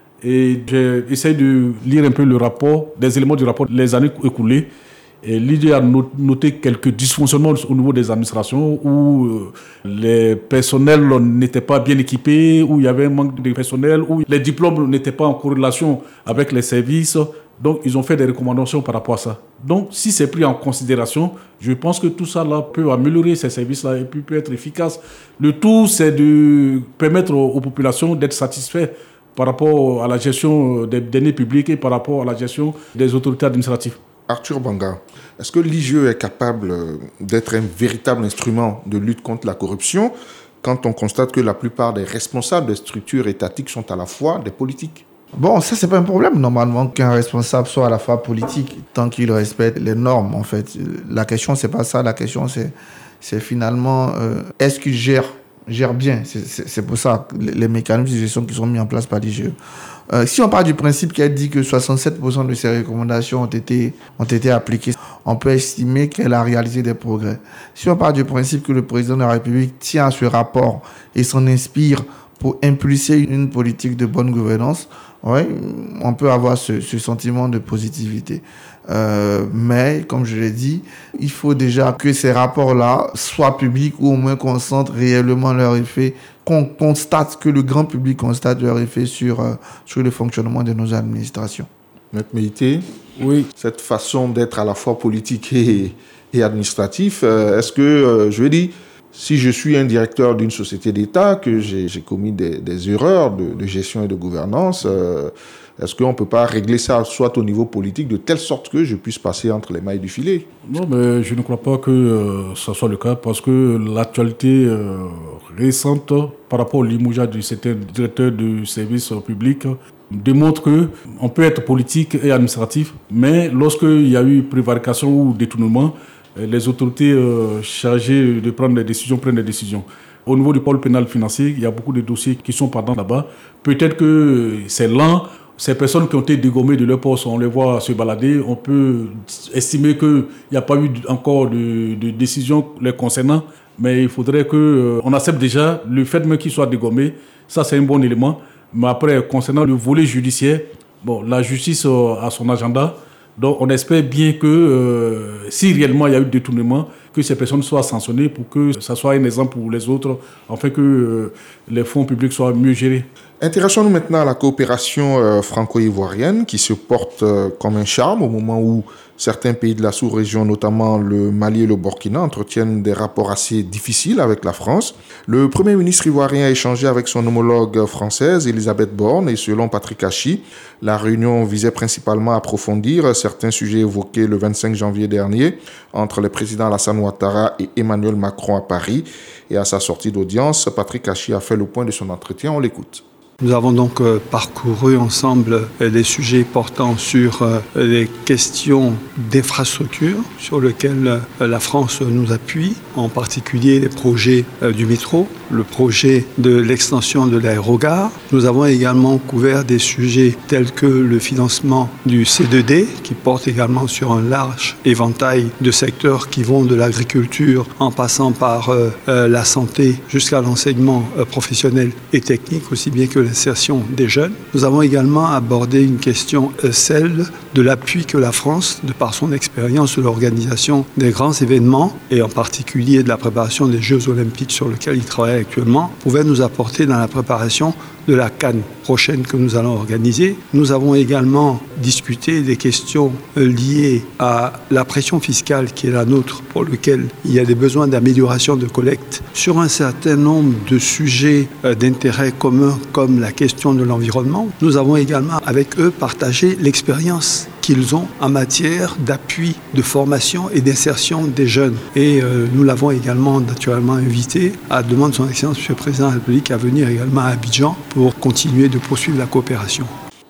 et j'ai essayé de lire un peu le rapport, des éléments du rapport les années écoulées. Et l'I G E a noté quelques dysfonctionnements au niveau des administrations où les personnels n'étaient pas bien équipés, où il y avait un manque de personnel, où les diplômes n'étaient pas en corrélation avec les services. Donc, ils ont fait des recommandations par rapport à ça. Donc, si c'est pris en considération, je pense que tout ça là peut améliorer ces services-là et puis peut être efficace. Le tout, c'est de permettre aux, aux populations d'être satisfaits par rapport à la gestion des deniers publics et par rapport à la gestion des autorités administratives. Arthur Banga, est-ce que l'I G E est capable d'être un véritable instrument de lutte contre la corruption quand on constate que la plupart des responsables des structures étatiques sont à la fois des politiques? Bon, ça, c'est pas un problème, normalement, qu'un responsable soit à la fois politique, tant qu'il respecte les normes, en fait. La question, c'est pas ça. La question, c'est, c'est finalement, euh, est-ce qu'il gère, gère bien? C'est, c'est, c'est pour ça que les mécanismes de gestion qui sont mis en place par l'I G E. Euh, si on part du principe qui a dit que soixante-sept pour cent de ces recommandations ont été, ont été appliquées, on peut estimer qu'elle a réalisé des progrès. Si on part du principe que le président de la République tient à ce rapport et s'en inspire pour impulser une politique de bonne gouvernance, ouais, on peut avoir ce, ce sentiment de positivité. Euh, mais, comme je l'ai dit, il faut déjà que ces rapports-là soient publics ou au moins concentrent réellement leur effet, qu'on constate, que le grand public constate leur effet sur, euh, sur le fonctionnement de nos administrations. Maître Méhité, oui. Cette façon d'être à la fois politique et, et administratif, euh, est-ce que, euh, je veux dire, si je suis un directeur d'une société d'État, que j'ai, j'ai commis des, des erreurs de, de gestion et de gouvernance, euh, est-ce qu'on ne peut pas régler ça soit au niveau politique de telle sorte que je puisse passer entre les mailles du filet? Non, mais je ne crois pas que euh, ça soit le cas parce que l'actualité euh, récente par rapport au limogeage de certains directeurs de services publics démontre qu'on peut être politique et administratif, mais lorsqu'il y a eu prévarication ou détournement, les autorités euh, chargées de prendre des décisions prennent des décisions. Au niveau du pôle pénal financier, il y a beaucoup de dossiers qui sont pendants là-bas. Peut-être que c'est lent. Ces personnes qui ont été dégommées de leur poste, on les voit se balader. On peut estimer qu'il n'y a pas eu encore de, de décision les concernant. Mais il faudrait qu'on euh, accepte déjà le fait même qu'ils soient dégommés. Ça, c'est un bon élément. Mais après, concernant le volet judiciaire, bon, la justice euh, a son agenda. Donc, on espère bien que euh, si réellement il y a eu détournement, que ces personnes soient sanctionnées pour que ça soit un exemple pour les autres, afin que euh, les fonds publics soient mieux gérés. Intéressons-nous maintenant à la coopération euh, franco-ivoirienne qui se porte euh, comme un charme au moment où certains pays de la sous-région, notamment le Mali et le Burkina, entretiennent des rapports assez difficiles avec la France. Le Premier ministre ivoirien a échangé avec son homologue française, Elisabeth Borne, et selon Patrick Hachi, la réunion visait principalement à approfondir certains sujets évoqués le vingt-cinq janvier dernier entre le président Alassane Ouattara et Emmanuel Macron à Paris. Et à sa sortie d'audience, Patrick Hachi a fait le point de son entretien. On l'écoute. Nous avons donc euh, parcouru ensemble euh, des sujets portant sur euh, les questions d'infrastructure sur lesquelles euh, la France nous appuie, en particulier les projets euh, du métro, le projet de l'extension de l'aérogare. Nous avons également couvert des sujets tels que le financement du C deux D, qui porte également sur un large éventail de secteurs qui vont de l'agriculture en passant par euh, euh, la santé jusqu'à l'enseignement euh, professionnel et technique, aussi bien que l'insertion des jeunes. Nous avons également abordé une question, euh, celle de l'appui que la France, de par son expérience de l'organisation des grands événements, et en particulier de la préparation des Jeux Olympiques sur lesquels il travaille actuellement, pouvait nous apporter dans la préparation de la Cannes prochaine que nous allons organiser. Nous avons également discuté des questions liées à la pression fiscale qui est la nôtre, pour lequel il y a des besoins d'amélioration de collecte sur un certain nombre de sujets d'intérêt commun comme la question de l'environnement. Nous avons également avec eux partagé l'expérience qu'ils ont en matière d'appui, de formation et d'insertion des jeunes. Et euh, nous l'avons également naturellement invité à la demande de son Excellence, M. le Président de la République, à venir également à Abidjan pour continuer de poursuivre la coopération.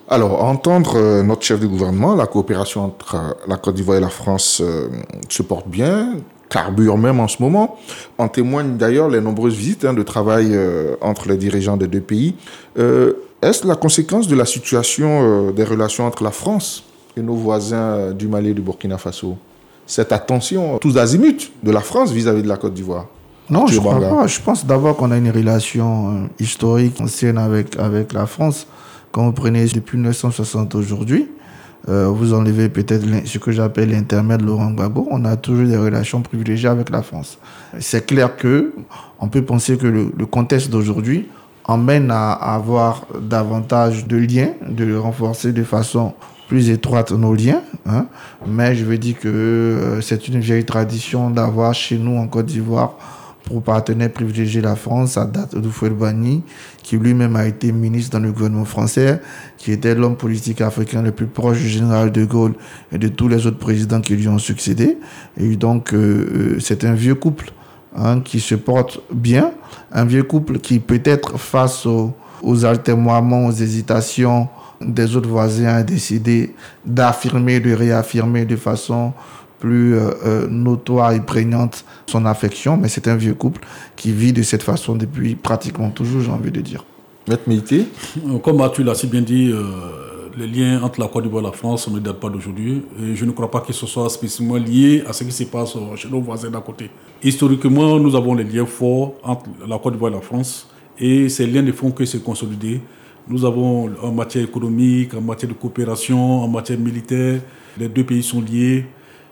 Alors, à entendre euh, notre chef de gouvernement, la coopération entre euh, la Côte d'Ivoire et la France euh, se porte bien, carbure même en ce moment. En témoignent d'ailleurs les nombreuses visites hein, de travail euh, entre les dirigeants des deux pays. Euh, est-ce la conséquence de la situation euh, des relations entre la France et nos voisins euh, du Mali et du Burkina Faso? Cette attention tous azimuts de la France vis-à-vis de la Côte d'Ivoire? Non, je ne crois pas. Je pense d'abord qu'on a une relation euh, historique, ancienne avec, avec la France. Quand vous prenez depuis mille neuf cent soixante aujourd'hui, euh, vous enlevez peut-être ce que j'appelle l'intermède Laurent Gbagbo, on a toujours des relations privilégiées avec la France. C'est clair qu'on peut penser que le, le contexte d'aujourd'hui emmène à, à avoir davantage de liens, de renforcer de façon plus étroite nos liens, hein. Mais je veux dire que euh, c'est une vieille tradition d'avoir chez nous en Côte d'Ivoire pour partenaire privilégié la France, à date d'Houphouët-Boigny, qui lui-même a été ministre dans le gouvernement français, qui était l'homme politique africain le plus proche du général de Gaulle et de tous les autres présidents qui lui ont succédé. Et donc, euh, c'est un vieux couple hein, qui se porte bien, un vieux couple qui peut-être face aux, aux altermoiements, aux hésitations des autres voisins a décidé d'affirmer, de réaffirmer de façon plus euh, euh, notoire et prégnante son affection, mais c'est un vieux couple qui vit de cette façon depuis pratiquement toujours, j'ai envie de dire. Maître Méité, comme tu l'as si bien dit, euh, les liens entre la Côte d'Ivoire et la France ne datent pas d'aujourd'hui, et je ne crois pas que ce soit spécifiquement lié à ce qui se passe chez nos voisins d'à côté. Historiquement, nous avons des liens forts entre la Côte d'Ivoire et la France, et ces liens ne font que se consolider. Nous avons en matière économique, en matière de coopération, en matière militaire, les deux pays sont liés.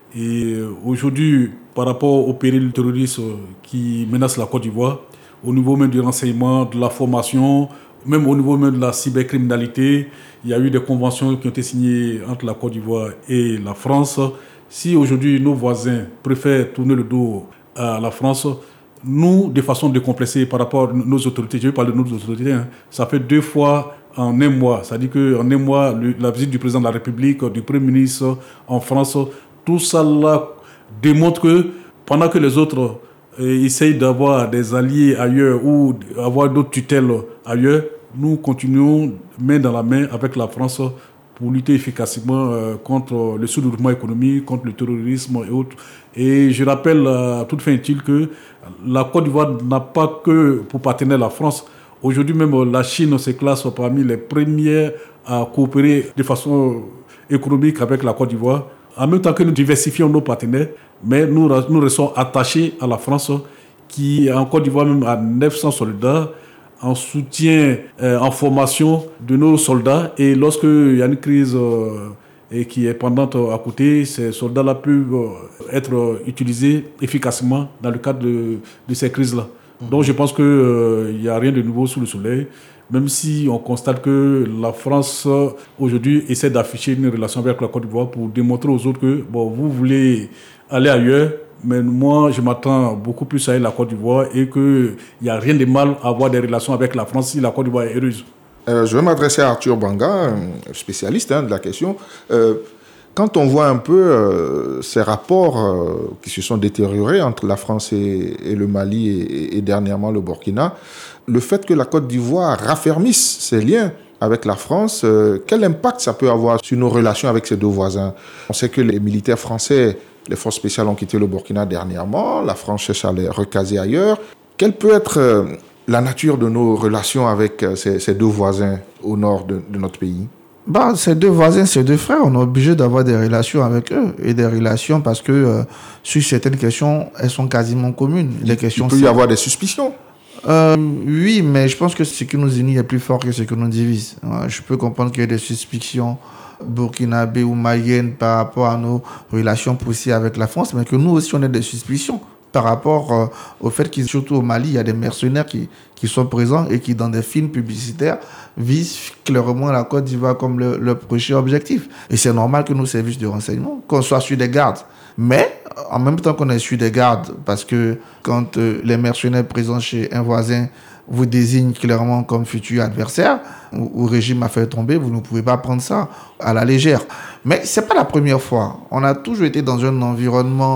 Et aujourd'hui, par rapport au péril terroriste qui menace la Côte d'Ivoire, au niveau même du renseignement, de la formation, même au niveau même de la cybercriminalité, il y a eu des conventions qui ont été signées entre la Côte d'Ivoire et la France. Si aujourd'hui nos voisins préfèrent tourner le dos à la France, nous, de façon décomplexée par rapport à nos autorités, je vais parler de nos autorités, hein, ça fait deux fois en un mois. C'est-à-dire qu'en un mois, le, la visite du président de la République, du Premier ministre en France, tout ça là démontre que pendant que les autres euh, essayent d'avoir des alliés ailleurs ou avoir d'autres tutelles ailleurs, nous continuons main dans la main avec la France pour lutter efficacement euh, contre le sous-développement économique, contre le terrorisme et autres. Et je rappelle à toute fin utile que la Côte d'Ivoire n'a pas que pour partenaire la France. Aujourd'hui même, la Chine se classe parmi les premières à coopérer de façon économique avec la Côte d'Ivoire. En même temps que nous diversifions nos partenaires, mais nous, nous restons attachés à la France qui, en Côte d'Ivoire, même à neuf cents soldats, en soutien, euh, en formation de nos soldats. Et lorsqu'il y a une crise euh, et qui est pendante à côté, ces soldats-là peuvent euh, être utilisés efficacement dans le cadre de, de ces crises-là. Mmh. Donc je pense qu'il n'y euh, a rien de nouveau sous le soleil. Même si on constate que la France, aujourd'hui, essaie d'afficher une relation avec la Côte d'Ivoire pour démontrer aux autres que, bon, vous voulez aller ailleurs, mais moi, je m'attends beaucoup plus à aller à la Côte d'Ivoire et qu'il n'y a rien de mal à avoir des relations avec la France si la Côte d'Ivoire est heureuse. Euh, je vais m'adresser à Arthur Banga, spécialiste hein, de la question. Euh, quand on voit un peu euh, ces rapports euh, qui se sont détériorés entre la France et, et le Mali et, et dernièrement le Burkina, le fait que la Côte d'Ivoire raffermisse ses liens avec la France, euh, quel impact ça peut avoir sur nos relations avec ces deux voisins? On sait que les militaires français, les forces spéciales ont quitté le Burkina dernièrement, la France cherche à les recaser ailleurs. Quelle peut être euh, la nature de nos relations avec euh, ces, ces deux voisins au nord de, de notre pays? Bah, ces deux voisins, ces deux frères, on est obligé d'avoir des relations avec eux. Et des relations parce que euh, sur certaines questions, elles sont quasiment communes. Les questions, il peut y avoir des suspicions. Euh, oui, mais je pense que ce qui nous unit est plus fort que ce qui nous divise. Je peux comprendre qu'il y ait des suspicions burkinabé ou maliennes par rapport à nos relations poussées avec la France, mais que nous aussi, on ait des suspicions par rapport euh, au fait qu'il, surtout au Mali, il y a des mercenaires qui, qui sont présents et qui, dans des films publicitaires, visent clairement la Côte d'Ivoire comme le, le prochain objectif. Et c'est normal que nos services de renseignement, qu'on soit sur des gardes. Mais, en même temps qu'on est sur des gardes, parce que quand euh, les mercenaires présents chez un voisin vous désignent clairement comme futur adversaire, ou, ou régime à faire tomber, vous ne pouvez pas prendre ça à la légère. Mais c'est pas la première fois. On a toujours été dans un environnement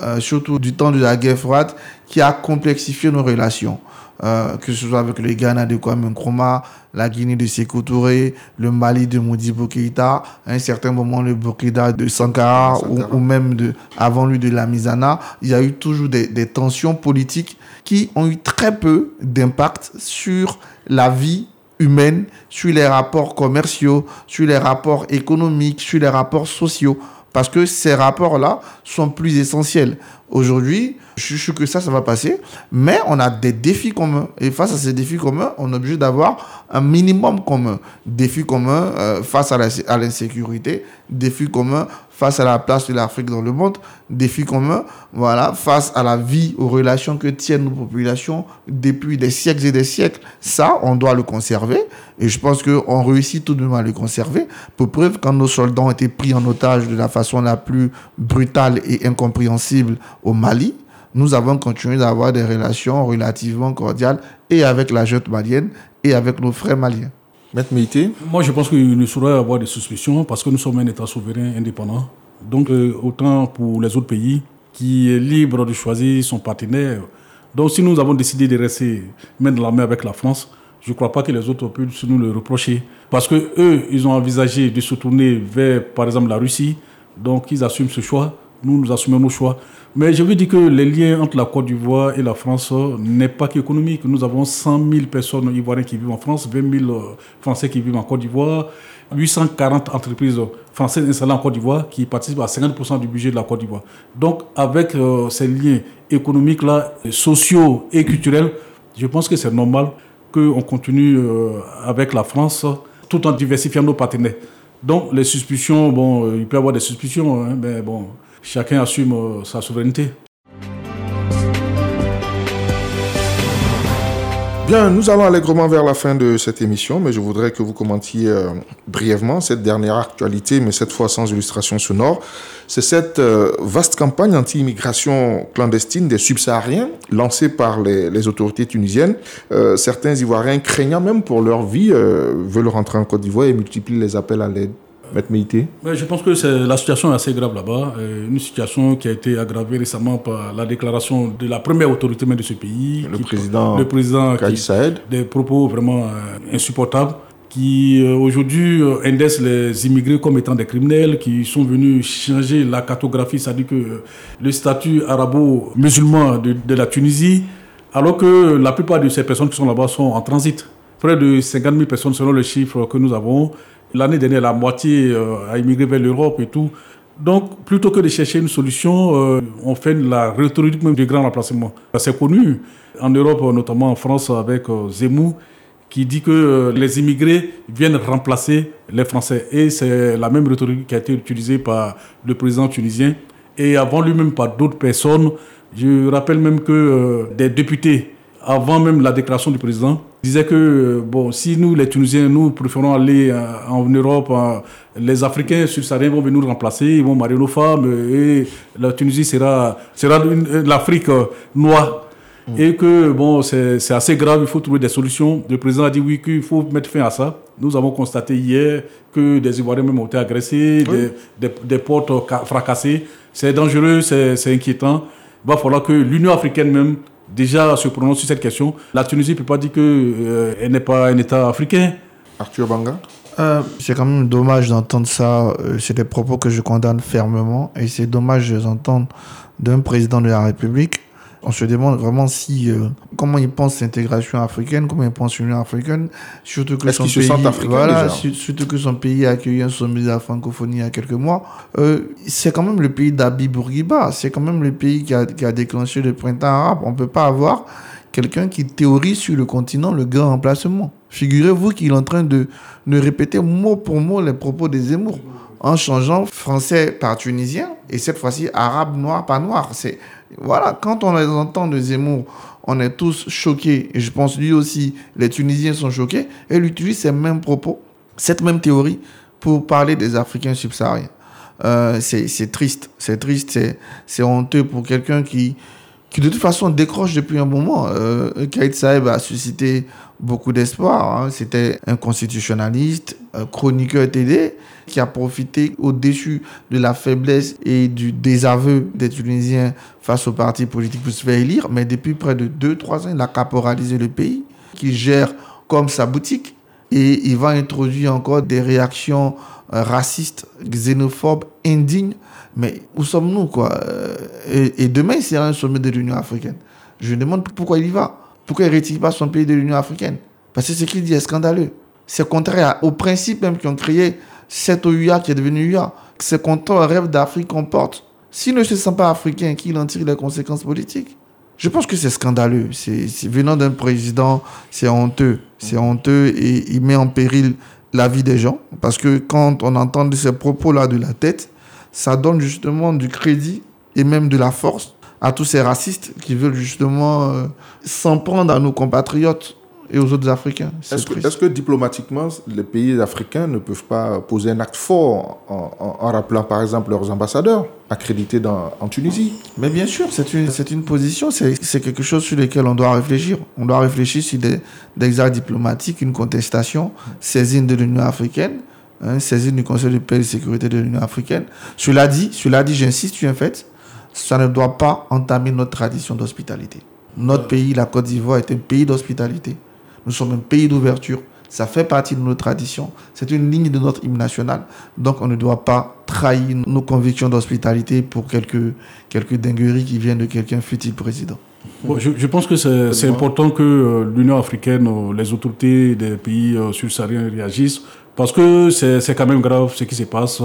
euh, surtout du temps de la guerre froide, qui a complexifié nos relations. Euh, que ce soit avec le Ghana de Kwame Nkrumah, la Guinée de Sékou Touré, le Mali de Modibo Keïta, à un certain moment le Burkina de Sankara, Sankara. Ou, ou même de, avant lui de Lamizana. Il y a eu toujours des, des tensions politiques qui ont eu très peu d'impact sur la vie humaine, sur les rapports commerciaux, sur les rapports économiques, sur les rapports sociaux. Parce que ces rapports-là sont plus essentiels. Aujourd'hui, je suis sûr que ça, ça va passer. Mais on a des défis communs. Et face à ces défis communs, on est obligé d'avoir un minimum commun. Défis communs euh, face à, la, à l'insécurité. Défis communs face à la place de l'Afrique dans le monde. Défis communs, voilà, face à la vie, aux relations que tiennent nos populations depuis des siècles et des siècles. Ça, on doit le conserver. Et je pense qu'on réussit tout de même à le conserver. Pour preuve, quand nos soldats ont été pris en otage de la façon la plus brutale et incompréhensible au Mali, nous avons continué d'avoir des relations relativement cordiales et avec la junte malienne et avec nos frères maliens. Maître Meïté ? Moi, je pense qu'il ne saurait avoir des suspicions parce que nous sommes un État souverain indépendant. Donc, euh, autant pour les autres pays qui est libre de choisir son partenaire. Donc, si nous avons décidé de rester main dans la main avec la France, je ne crois pas que les autres puissent nous le reprocher. Parce qu'eux, ils ont envisagé de se tourner vers, par exemple, la Russie. Donc, ils assument ce choix. Nous, nous assumons nos choix. Mais je veux dire que les liens entre la Côte d'Ivoire et la France n'est pas qu'économique. Nous avons cent mille personnes ivoiriennes qui vivent en France, vingt mille Français qui vivent en Côte d'Ivoire, huit cent quarante entreprises françaises installées en Côte d'Ivoire qui participent à cinquante pour cent du budget de la Côte d'Ivoire. Donc, avec euh, ces liens économiques-là, sociaux et culturels, je pense que c'est normal qu'on continue euh, avec la France tout en diversifiant nos partenaires. Donc, les suspicions, bon, euh, il peut y avoir des suspicions, hein, mais bon... Chacun assume euh, sa souveraineté. Bien, nous allons allègrement vers la fin de cette émission, mais je voudrais que vous commentiez euh, brièvement cette dernière actualité, mais cette fois sans illustration sonore. C'est cette euh, vaste campagne anti-immigration clandestine des subsahariens lancée par les, les autorités tunisiennes. Euh, certains Ivoiriens, craignant même pour leur vie, euh, veulent rentrer en Côte d'Ivoire et multiplient les appels à l'aide. Maître Meïté ? Je pense que c'est, la situation est assez grave là-bas. Une situation qui a été aggravée récemment par la déclaration de la première autorité de ce pays. Le qui, président, le président Kais Saied. Des propos vraiment euh, insupportables qui euh, aujourd'hui euh, indexent les immigrés comme étant des criminels, qui sont venus changer la cartographie, c'est-à-dire que euh, le statut arabo-musulman de, de la Tunisie, alors que la plupart de ces personnes qui sont là-bas sont en transit. Près de cinquante mille personnes selon les chiffres que nous avons. L'année dernière, la moitié euh, a immigré vers l'Europe et tout. Donc, plutôt que de chercher une solution, euh, on fait la rhétorique même du grand remplacement. C'est connu en Europe, notamment en France, avec euh, Zemmour, qui dit que euh, les immigrés viennent remplacer les Français. Et c'est la même rhétorique qui a été utilisée par le président tunisien et avant lui-même par d'autres personnes. Je rappelle même que euh, des députés, avant même la déclaration du président, disaient que bon, si nous, les Tunisiens, nous préférons aller euh, en Europe, euh, les Africains subsahariens vont venir nous remplacer, ils vont marier nos femmes et la Tunisie sera, sera une, l'Afrique euh, noire. Mmh. Et que bon, c'est, c'est assez grave, il faut trouver des solutions. Le président a dit oui, qu'il faut mettre fin à ça. Nous avons constaté hier que des Ivoiriens même ont été agressés, oui. des, des, des portes fracassées. C'est dangereux, c'est, c'est inquiétant. Il va falloir que l'Union africaine même déjà se prononce sur cette question. La Tunisie ne peut pas dire qu'elle euh, n'est pas un État africain. Arthur Banga ? euh, C'est quand même dommage d'entendre ça. Euh, c'est des propos que je condamne fermement. Et c'est dommage d'entendre d'un président de la République. On se demande vraiment si euh, comment il pense l'intégration africaine, comment il pense l'Union africaine, surtout que Est-ce son qu'il pays, se sent africain voilà, déjà su, surtout que son pays a accueilli un sommet de la francophonie il y a quelques mois. Euh, c'est quand même le pays d'Habib Bourguiba, c'est quand même le pays qui a, qui a déclenché le printemps arabe. On peut pas avoir quelqu'un qui théorise sur le continent le grand remplacement. Figurez-vous qu'il est en train de, de répéter mot pour mot les propos des Zemmour, en changeant français par tunisien et cette fois-ci arabe noir par noir. C'est Voilà, quand on les entend de Zemmour, on est tous choqués. Et je pense lui aussi, les Tunisiens sont choqués. Et il utilise ces mêmes propos, cette même théorie, pour parler des Africains subsahariens. Euh, c'est, c'est triste, c'est triste, c'est, c'est honteux pour quelqu'un qui, qui de toute façon décroche depuis un moment. Euh, Kaïd Saeb a suscité beaucoup d'espoir. Hein. C'était un constitutionnaliste, un chroniqueur T D, qui a profité au-dessus de la faiblesse et du désaveu des Tunisiens face aux partis politiques pour se faire élire. Mais depuis près de deux trois ans, il a caporalisé le pays, qu'il gère comme sa boutique. Et il va introduire encore des réactions euh, racistes, xénophobes, indignes. Mais où sommes-nous, quoi? Et, et demain, il sera un sommet de l'Union africaine. Je me demande pourquoi il y va. Pourquoi il ne retire pas son pays de l'Union africaine? Parce que ce qu'il dit est scandaleux. C'est contraire aux principes même qui ont créé cette O U A qui est devenue U A. C'est contre un rêve d'Afrique qu'on porte. S'il ne se sent pas africain, qu'il en tire les conséquences politiques? Je pense que c'est scandaleux. C'est, c'est venant d'un président, c'est honteux. C'est honteux et il met en péril la vie des gens. Parce que quand on entend ces propos-là de la tête, ça donne justement du crédit et même de la force à tous ces racistes qui veulent justement euh, s'en prendre à nos compatriotes et aux autres Africains. Est-ce que, est-ce que diplomatiquement, les pays africains ne peuvent pas poser un acte fort en, en, en rappelant par exemple leurs ambassadeurs accrédités dans, en Tunisie? Mais bien sûr, c'est une, c'est une position, c'est, c'est quelque chose sur lequel on doit réfléchir. On doit réfléchir sur des, des actes diplomatiques, une contestation, saisine de l'Union africaine, hein, saisine du Conseil de paix et de sécurité de l'Union africaine. Cela dit, cela dit, j'insiste sur un fait, ça ne doit pas entamer notre tradition d'hospitalité. Notre pays, la Côte d'Ivoire, est un pays d'hospitalité. Nous sommes un pays d'ouverture. Ça fait partie de nos traditions. C'est une ligne de notre hymne national. Donc, on ne doit pas trahir nos convictions d'hospitalité pour quelques, quelques dingueries qui viennent de quelqu'un fut-il président. Bon, je, je pense que c'est, c'est important que euh, l'Union africaine, euh, les autorités des pays euh, subsahariens réagissent parce que c'est, c'est quand même grave ce qui se passe.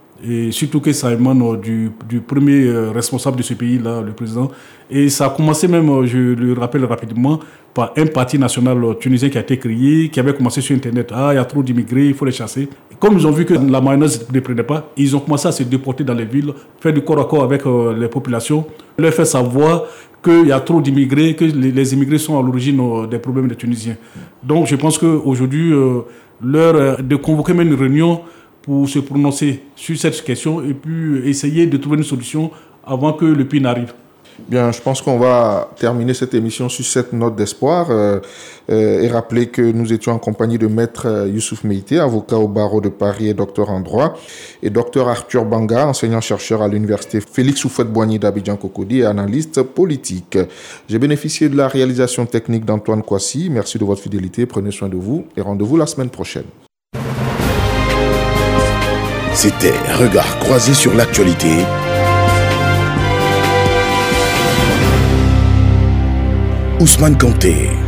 Et surtout que ça émane du, du premier responsable de ce pays-là, le président. Et ça a commencé même, je le rappelle rapidement, par un parti national tunisien qui a été créé, qui avait commencé sur Internet. Ah, il y a trop d'immigrés, il faut les chasser. Et comme ils ont vu que la mayonnaise ne prenait pas, ils ont commencé à se déporter dans les villes, faire du corps à corps avec euh, les populations, leur faire savoir qu'il y a trop d'immigrés, que les, les immigrés sont à l'origine euh, des problèmes des Tunisiens. Donc je pense qu'aujourd'hui, euh, l'heure euh, de convoquer même une réunion pour se prononcer sur cette question et puis essayer de trouver une solution avant que le pire n'arrive. Bien, je pense qu'on va terminer cette émission sur cette note d'espoir euh, euh, et rappeler que nous étions en compagnie de Maître Youssouf Meïté, avocat au barreau de Paris et docteur en droit, et docteur Arthur Banga, enseignant-chercheur à l'université Félix Houphouët-Boigny d'Abidjan-Cocody et analyste politique. J'ai bénéficié de la réalisation technique d'Antoine Kouassi. Merci de votre fidélité, prenez soin de vous et rendez-vous la semaine prochaine. C'était Regard croisé sur l'actualité. Ousmane Kanté.